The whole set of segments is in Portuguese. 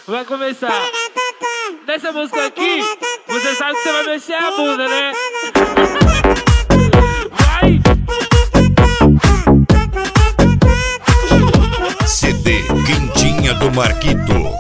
vai começar. Nessa música aqui, você sabe que você vai mexer a bunda, né? Vai! CD Quintinha do Marquito.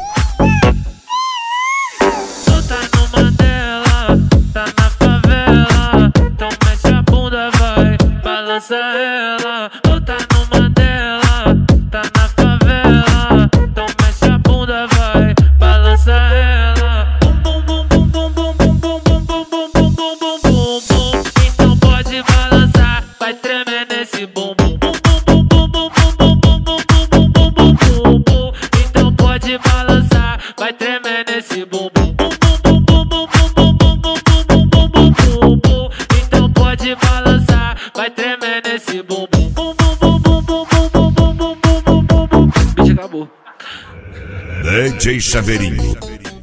Tu tá numa dela, tá na favela, então mexe a bunda, vai, balança ela. Tu tá numa dela, tá na favela, então mexe a bunda, vai, balança ela. Bum bum bum bum bum bum bum bum bum bum bum bum bum bum bum. Então pode balançar, vai tremer nesse bum bum bum bum bum bum bum bum bum bum bum bum bum bum. Então pode balançar, vai tremer nesse bum bum bum bum bum bum bum bum bum bum bum bum bum. Então pode balançar, vai tremer nesse bum bum bum bum bum bum bum bum bum bum bum bum. Bicho, acabou. DJ Chaveirinho.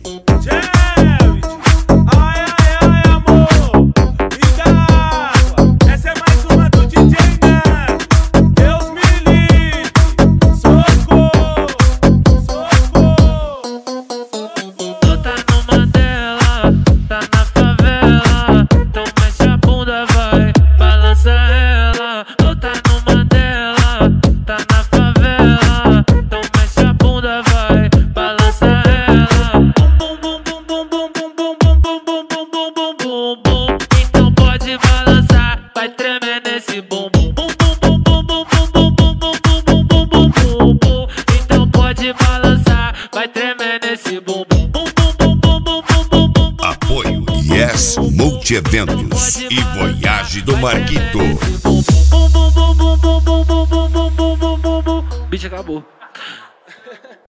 Apoio Yes Multieventos e Voyage do Marquito. Bicho, acabou.